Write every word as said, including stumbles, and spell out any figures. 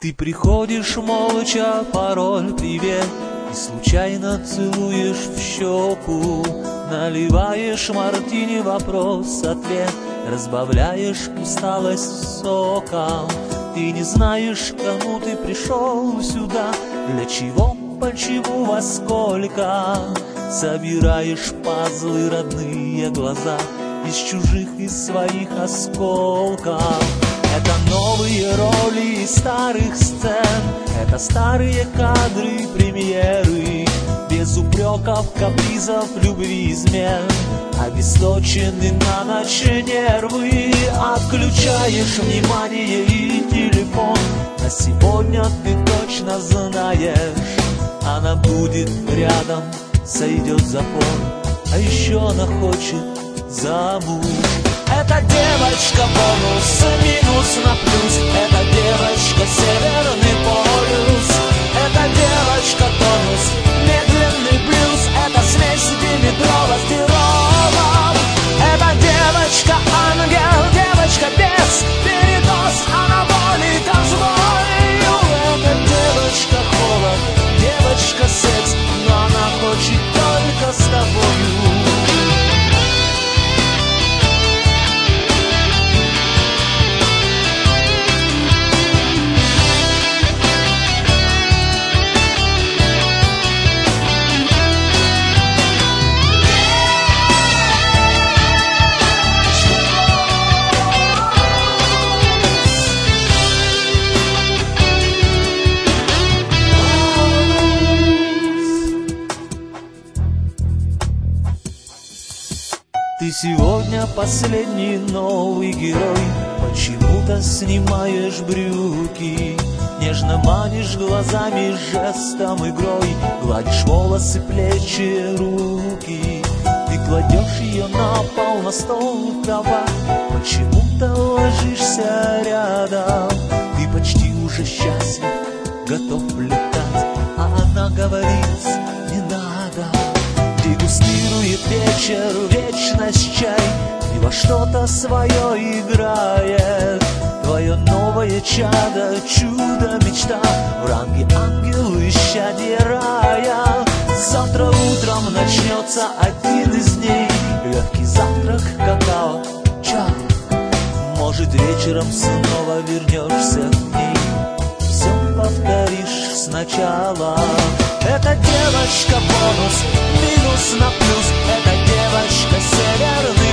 Ты приходишь молча, пароль привет, и случайно целуешь в щеку. Наливаешь мартини, вопрос-ответ, разбавляешь усталость соком. Ты не знаешь, кому ты пришел сюда, для чего, почему, во сколько. Собираешь пазлы, родные глаза, из чужих, из своих осколков. Это новые роли из старых сцен, это старые кадры, премьеры, без упреков, капризов, любви, измен. Обесточены на ночь нервы, отключаешь внимание и телефон. На сегодня ты точно знаешь, она будет рядом, сойдет за фон. А еще она хочет замуж. Эта девочка бонус, минус на плюс. Эта девочка северный полюс. Эта девочка тонус, медленный блюз. Это смесь Димитрова с Тировым. Эта девочка ангел, девочка бес, передоз анаболий танцполью. Эта девочка холод, девочка секс, но она хочет только с тобою. Ты сегодня последний новый герой, почему-то снимаешь брюки, нежно манишь глазами, жестом, игрой, гладишь волосы, плечи, руки. Ты кладешь ее на пол, на стол, кровать, почему-то ложишься рядом. Ты почти уже счастлив, готов летать, а она говорит: не надо. Дегустирует вечер, вечность чай, и во что-то свое играет. Твое новое чадо, чудо, мечта, в ранге ангел, исчадие рая. Завтра утром начнется один из дней, легкий завтрак, какао, чай. Может, вечером снова вернешься к ней, все повторишь сначала. Эта девочка бонус, минус на плюс. Эта девочка северный